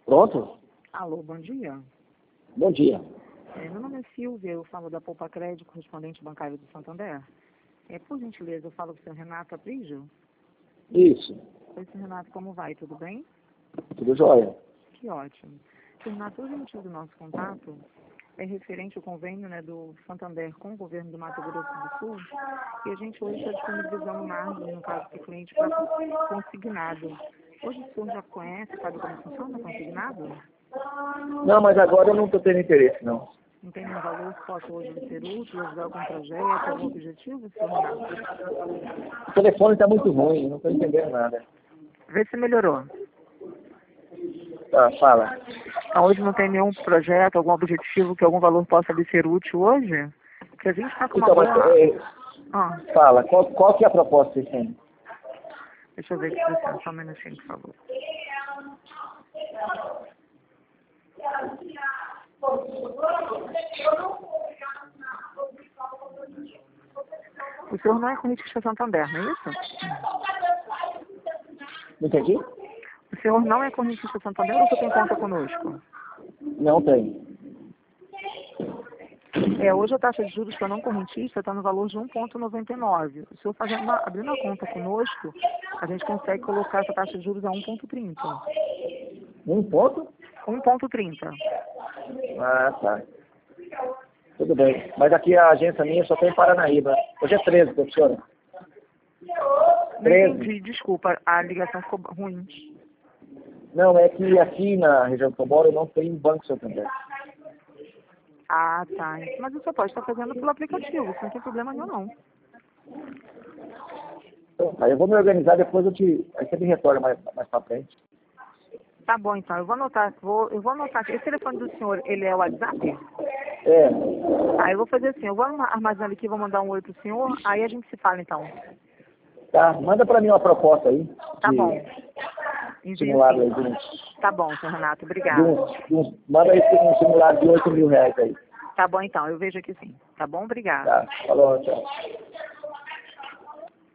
Pronto? Alô, bom dia. Bom dia. Meu nome é Silvia, eu falo da Poupa Crédito, correspondente bancário do Santander. Por gentileza, eu falo com o senhor Renato Aprígio. Isso. Oi, senhor Renato, como vai? Tudo bem? Tudo jóia. Que ótimo. Senhor Renato, hoje o motivo do nosso contato é referente ao convênio, do Santander com o governo do Mato Grosso do Sul, e a gente hoje está disponibilizando margem, no caso do cliente, para consignado. Hoje o senhor já conhece, sabe como funciona consignado? Não, mas agora eu não estou tendo interesse, não. Não tem nenhum valor que possa hoje ser útil, ajudar algum projeto, algum objetivo, senhor Renato? O telefone está muito ruim, não estou entendendo nada. Vê se melhorou. Tá, fala. Então, hoje não tem nenhum projeto, algum objetivo que algum valor possa lhe ser útil hoje? Porque a gente está com uma Então, mas boa... fala, qual que é a proposta que vocês têm? Deixa eu ver aqui para você, só um minutinho, por favor. O senhor não é correntista Santander, não é isso? Não entendi? O senhor não é correntista Santander ou você tem conta conosco? Não tem. Hoje a taxa de juros para não correntista está no valor de 1,99. O senhor abrindo a conta conosco, a gente consegue colocar essa taxa de juros a 1,30. Um ponto? 1,30. Ah, tá. Tudo bem. Mas aqui a agência minha só tem em Paranaíba. Hoje é 13, professora. Não 13. entendi, desculpa, a ligação ficou ruim. Não, é que aqui na região que eu moro não tem Banco Santander. Ah, tá. Mas você pode estar fazendo pelo aplicativo, isso não tem problema nenhum, não. Então, aí eu vou me organizar, depois aí você me retorna mais pra frente. Tá bom, então. Eu vou anotar aqui. Esse telefone do senhor, ele é o WhatsApp? É. Eu vou fazer assim, eu vou armazenar aqui, vou mandar um oi pro senhor, aí a gente se fala, então. Tá, manda pra mim uma proposta aí. Tá bom. Simulado aí. Tá bom, senhor Renato, obrigada. Manda aí um simulado de R$8.000 aí. Tá bom, então. Eu vejo aqui sim. Tá bom? Obrigada. Tá, falou, tchau.